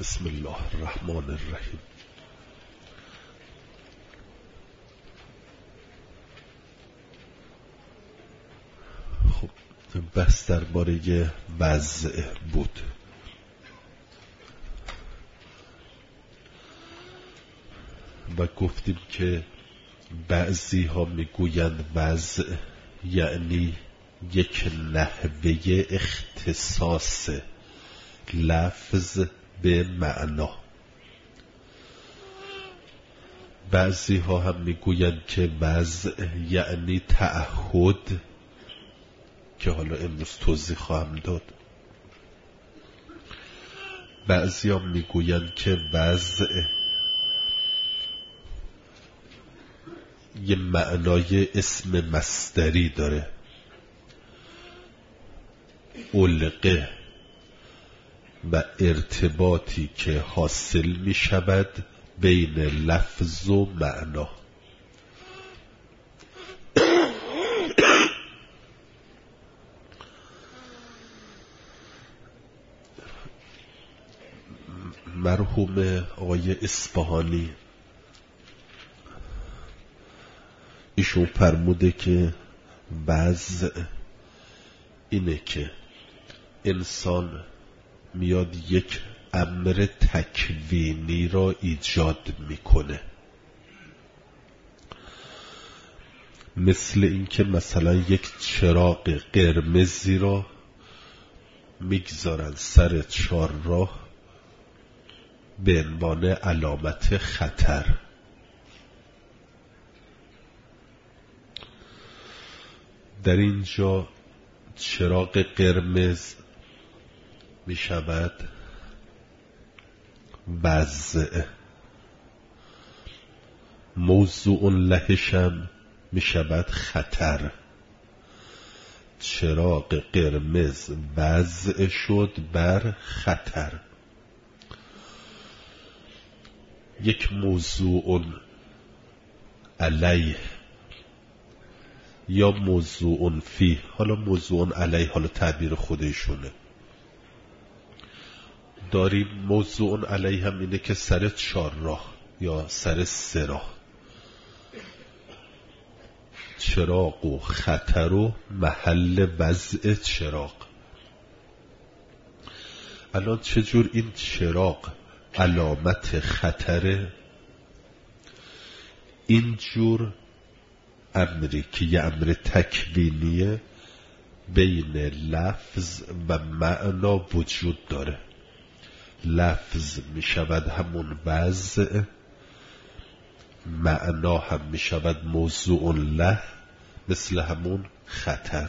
بسم الله الرحمن الرحیم. خب بحث درباره وضع بود. و گفتیم که بعضی ها میگویند وضع یعنی یک نحوه اختصاص لفظ به معنا. بعضی ها هم میگویند که وضع یعنی تعهد، که حالا امروز توضیح خواهم داد. بعضی ها میگویند که وضع یه معنای اسم مصدری داره، علقه و ارتباطی که حاصل می شود بین لفظ و معنا. مرحوم آقای اصفهانی ایشون فرموده که وضع اینه که انسان میاد یک امر تکوینی را ایجاد میکنه، مثل اینکه مثلا یک چراغ قرمزی را میگذارن سر چهارراه به عنوان علامت خطر. در اینجا چراغ قرمز می شود وضع، موضوع لهشم می شود خطر. چراغ قرمز وضع شد بر خطر. یک موضوع علیه یا موضوع فیه، حالا موضوع علیه حالا تعبیر خودشونه داریم. موضوع علیه هم اینه که سر چهارراه یا سر سه راه، چراغ و خطر و محل وضع چراغ. الان چجور این چراغ علامت خطره؟ اینجور امری که یه امر تکوینیه بین لفظ و معنا وجود داره. لفظ می شود همون وضع، معنا هم می شود موضوع له، مثل همون خطر.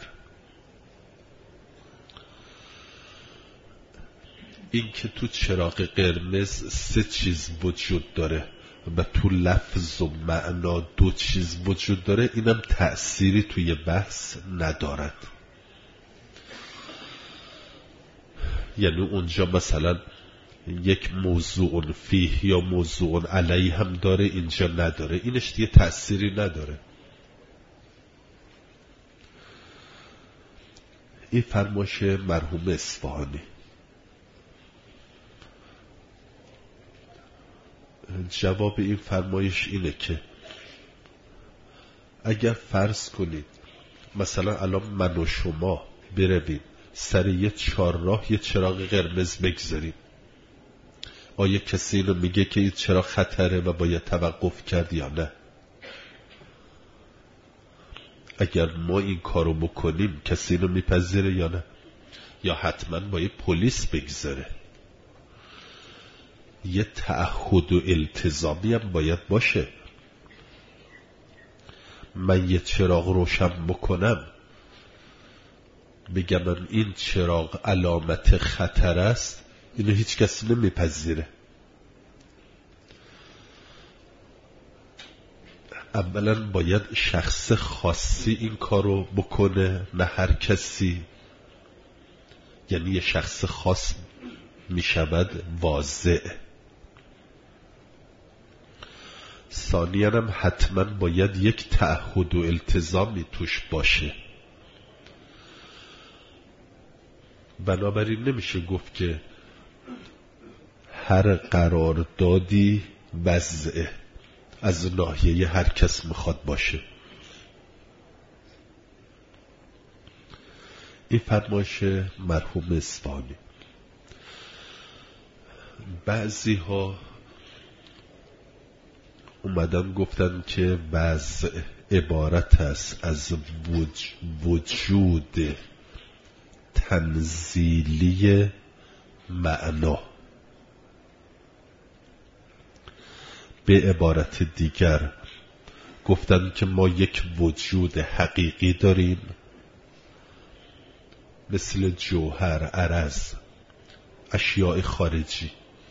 این که تو چراغ قرمز سه چیز وجود داره و تو لفظ و معنا دو چیز وجود داره، اینم تأثیری توی بحث ندارد. یعنی اونجا مثلا یک موضوع فیه یا موضوع علیه هم داره، اینجا نداره، اینش دیگه تأثیری نداره. این فرمایش مرحوم اصفهانی. جواب این فرمایش اینه که اگر فرض کنید مثلا الان من و شما برویم سر یه چهارراه یه چراغ قرمز بگذاریم، آیا کسی اینو میگه که این چراغ خطره و باید توقف کرد یا نه؟ اگر ما این کارو بکنیم کسی اینو میپذیره یا نه؟ یا حتما باید پلیس بگذاره؟ یه تعهد و التزامی هم باید باشه. من یه چراغ روشن بکنم بگم من این چراغ علامت خطر است، اینو هیچ کسی نمیپذیره. اولا باید شخص خاصی این کارو بکنه، نه هر کسی. یعنی یه شخص خاص میشود واضع. ثانیاً هم حتما باید یک تعهد و التزامی توش باشه. بنابراین نمیشه گفت که هر قراردادی وضعه از ناحیه هر کس میخواد باشه. این فرمایش مرحوم اصفهانی. بعضی ها اومدن گفتن که وضع عبارت است از وجود تنزیلی معنا. به عبارت دیگر گفتن که ما یک وجود حقیقی داریم مثل جوهر، عرض، اشیاء خارجی،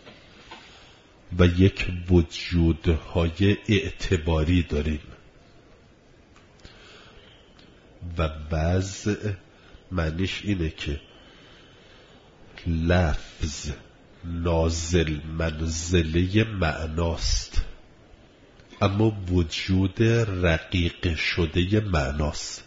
و یک وجودهای اعتباری داریم و وضع معنیش اینه که لفظ نازل منزله معناست اما وجود رقیق شده معناست.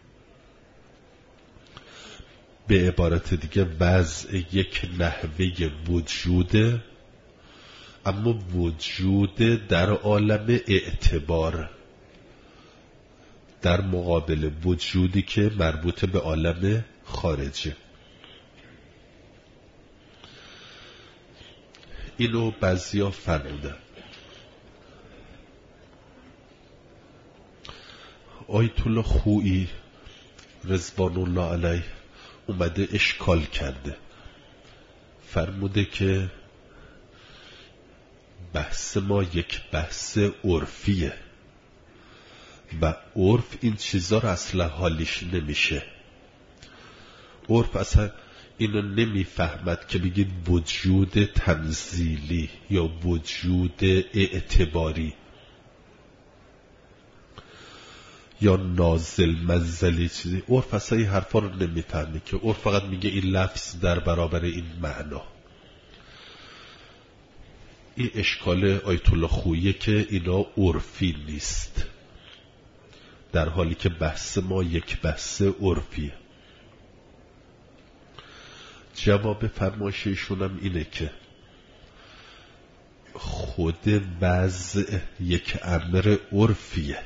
به عبارت دیگه وضع یک نحوه وجوده اما وجود در عالم اعتبار در مقابل وجودی که مربوط به عالم خارجه. اینو بعضیا فرمودن. آیت الله خویی رضوان الله علیه اومده اشکال کرده، فرموده که بحث ما یک بحث عرفیه و عرف این چیزا رو اصلا حالیش نمیشه. عرف اصلا اینو نمیفهمد که بگید وجود تنزیلی یا وجود اعتباری یا نازل منزلی چیزی. عرف اصلا این حرفا رو نمیفهمه که عرف فقط میگه این لفظ در برابر این معنا. این اشکال آیت الله خوییه که اینا عرفی نیست، در حالی که بحث ما یک بحث عرفیه. جواب فرمایششونم اینه که خود وضع یک امر عرفیه،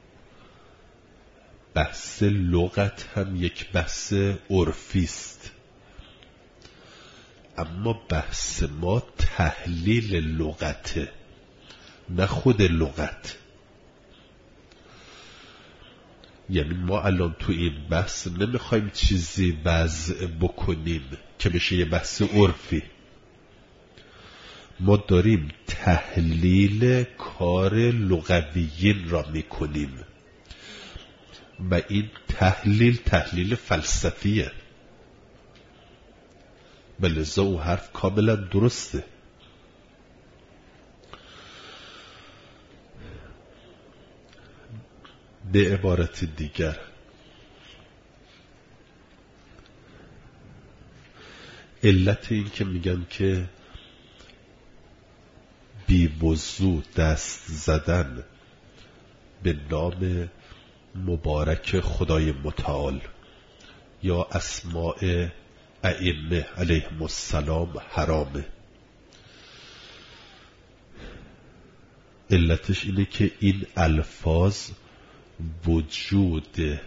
بحث لغت هم یک بحث عرفی است، اما بحث ما تحلیل لغته نه خود لغت. یعنی ما الان تو این بحث نمیخوایم چیزی وضع بکنیم که بشه یه بحث عرفی، ما داریم تحلیل کار لغویین را میکنیم و این تحلیل فلسفیه، بلذا اون حرف کاملا درسته. به عبارت دیگر علت این که میگن که بی وضو دست زدن به نام مبارک خدای متعال یا اسماء ائمه علیهم السلام حرامه. علتش اینه که این الفاظ وجود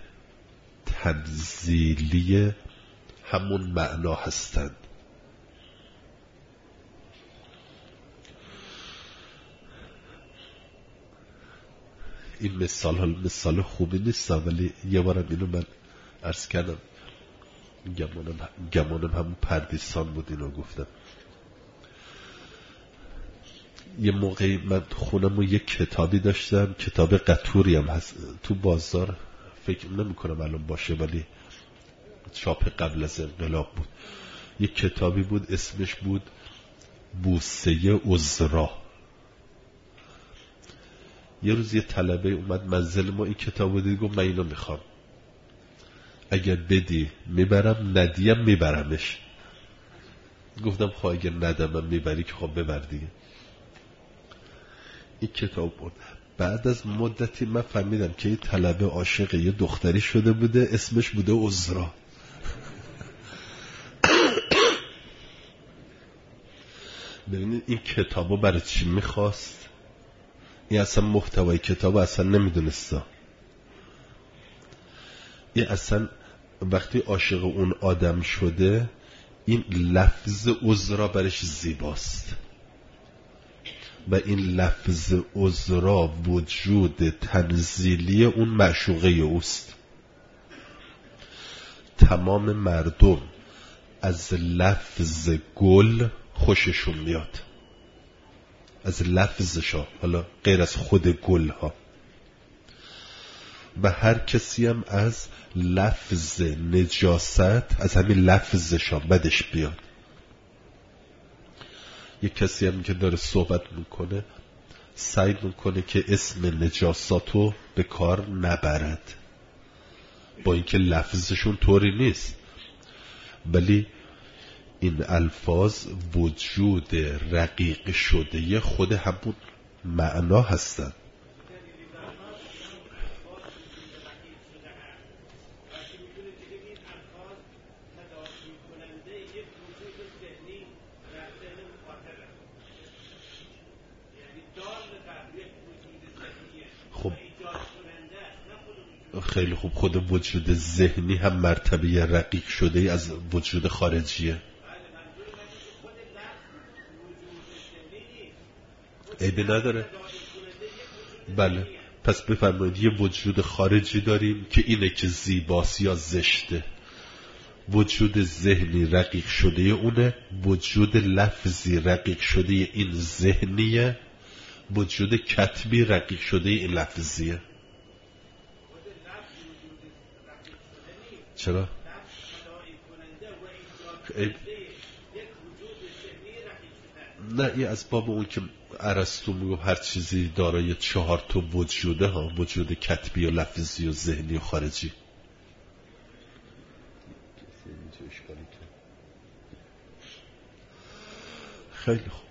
تنزیلی همون معنا هستند. این مثال خوبی نیست، ولی یه بارم اینو من عرض کردم، گمانم همون پردیسان بود اینو گفتم. یه موقعی من خونم یک کتابی داشتم، کتاب قطوری هم هست تو بازار، فکر نمی کنم الان باشه ولی چاپ قبل از انقلاب بود. یک کتابی بود اسمش بود بوسه عذرا. یه روز یه طلبه اومد منزل ما، این کتابو دید، گفت من اینو میخوام، اگر بدی میبرم ندیم میبرمش. گفتم خب اگر ندم میبری که خب ببر دیگه. این کتاب بود. بعد از مدتی من فهمیدم که این طلبه عاشق یه دختری شده بوده، اسمش بوده عذرا. ببینید این کتابو برای چی میخواست؟ این اصلا محتوای کتابو اصلا نمیدونستا. این اصلا وقتی عاشق اون آدم شده این لفظ عذرا برش زیباست و این لفظ عذرا وجود تنزیلی اون معشوقه اوست. تمام مردم از لفظ گل خوششون میاد، از لفظشا، حالا غیر از خود گل ها، و هر کسی هم از لفظ نجاست، از همین لفظشا بدش بیاد. یک کسی هم که داره صحبت میکنه سعی میکنه که اسم نجاساتو به کار نبرد، با اینکه لفظشون طوری نیست، ولی این الفاظ وجود رقیق شده خود همون معنا هستن. خب خیلی خوب، خود وجود ذهنی هم مرتبه رقیق شده از وجود خارجیه. عیبی نداره. بله، پس بفرمایید یه وجود خارجی داریم که اینه که زیباست یا زشته. وجود ذهنی رقیق شده اونه، وجود لفظی رقیق شده این ذهنیه، وجود کتبی رقیق شده این لفظیه. چرا؟ نه، این از باب اون که ارسطو میگه هر چیزی دارای 4 تا وجوده ها، وجود کتبی و لفظی و ذهنی و خارجی. خیلی خوب.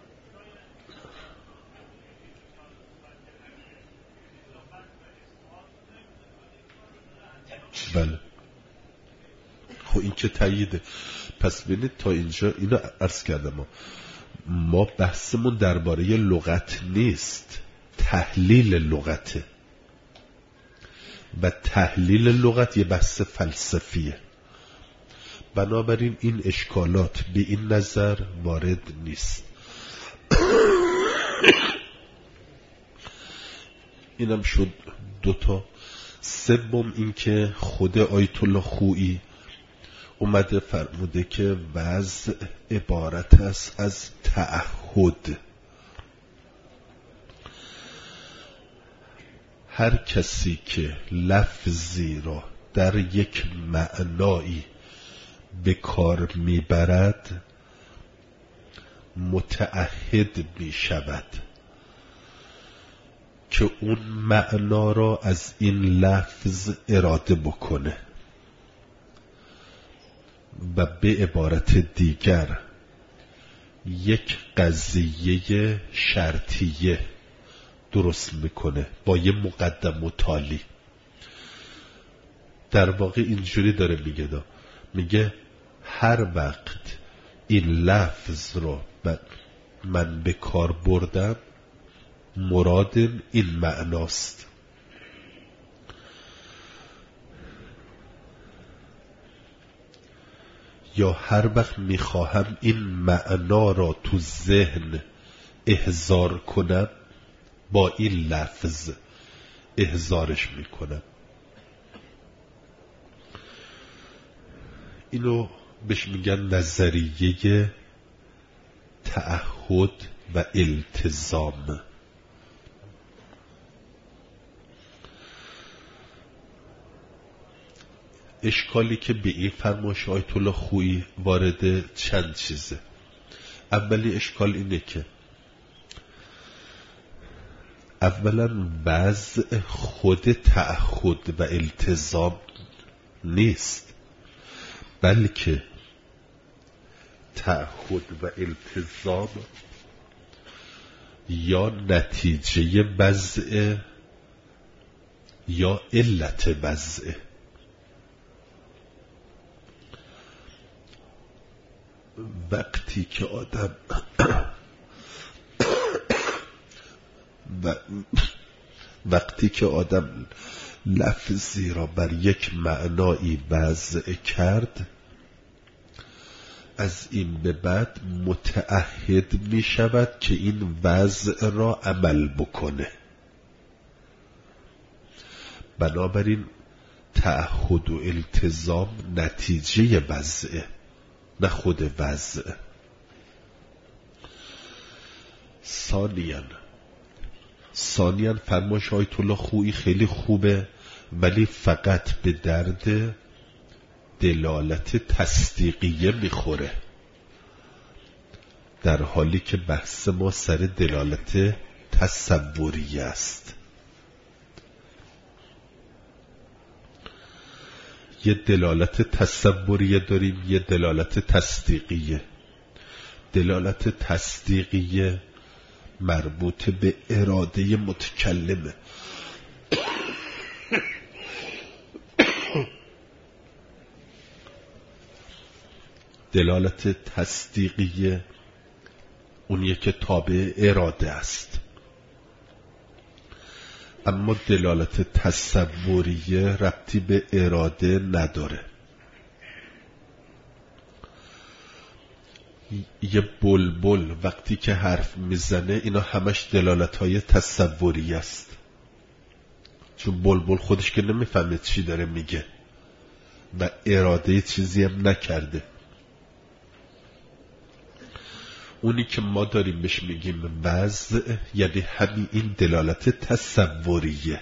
بله، خب این که تاییده. پس ببینید تا اینجا اینو عرض کردم، ما بحثمون درباره لغت نیست، تحلیل لغته، و تحلیل لغت یه بحث فلسفیه. بنابراین این اشکالات به این نظر وارد نیست. اینم شد 2. سوم این که خود آیت الله خویی اومده فرموده که وضع عبارت است از تعهد. هر کسی که لفظی را در یک معنایی به کار میبرد متعهد می شود که اون معنا را از این لفظ اراده بکنه، و به عبارت دیگر یک قضیه شرطیه درست میکنه با یه مقدم و تالی. در واقع اینجوری داره میگه هر وقت این لفظ رو من به کار بردم مرادم این معناست. یا هر وقت میخواهم این معنا را تو ذهن احضار کنم با این لفظ احضارش میکنم. اینو بهش میگن نظریه تعهد و التزام. اشکالی که به این فرمایش آیت الله خویی وارد چند چیزه. اولی اشکال اینه که اولا وضع خود تعهد و التزام نیست، بلکه تعهد و التزام یا نتیجه وضع یا علت وضع. وقتی که آدم لفظی را بر یک معنایی وضع کرد، از این به بعد متعهد می شود که این وضع را عمل بکنه. بنابراین تعهد و التزام نتیجه وضعه، نه خود وضع. ثانیاً فرمایش آیت الله خویی خیلی خوبه، ولی فقط به درد دلالت تصدیقیه میخوره، در حالی که بحث ما سر دلالت تصوریه است. یه دلالت تصوریه داریم، یه دلالت تصدیقیه. دلالت تصدیقیه مربوط به اراده متکلمه. دلالت تصدیقیه اونیه که تابع اراده است. اما دلالت تصوریه ربطی به اراده نداره. یه بلبل وقتی که حرف میزنه اینا همش دلالت‌های تصوری است، چون بلبل خودش که نمیفهمه چی داره میگه و اراده چیزی هم نکرده. اونی که ما داریم بهش میگیم وضع، یعنی همین این دلالت تصوریه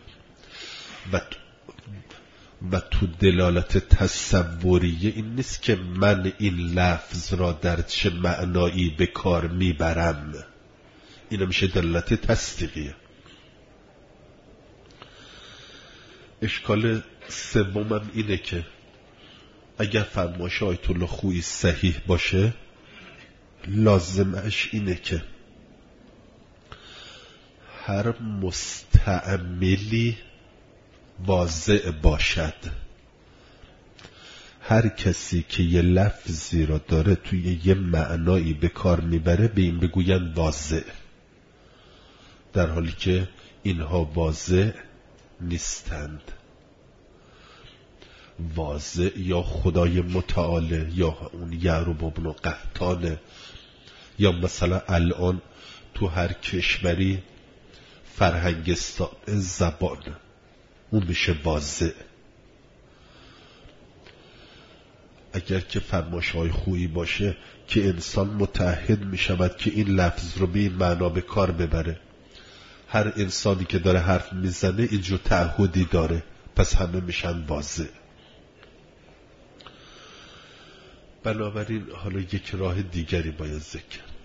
و تو دلالت تصوریه این نیست که من این لفظ را در چه معنایی به کار میبرم، این میشه دلالت تصدیقیه. اشکال سومم اینه که اگر فرمایش آیت الله خویی صحیح باشه، لازمش اینه که هر مستعملی واضع باشد. هر کسی که یه لفظی را داره توی یه معنایی به کار میبره به این بگوین واضع، در حالی که اینها واضع نیستند. واضع یا خدای متعاله، یا اون یعقوب ابن قحطانه، یا مثلا الان تو هر کشوری فرهنگستان زبان، اون میشه واضع. اگر که فرمایش‌های خویی باشه که انسان متعهد میشود که این لفظ رو به این معنا به کار ببره، هر انسانی که داره حرف میزنه اینجور تعهدی داره، پس همه میشن واضع. بنابراین حالا یک راه دیگری باید ذکر کرد.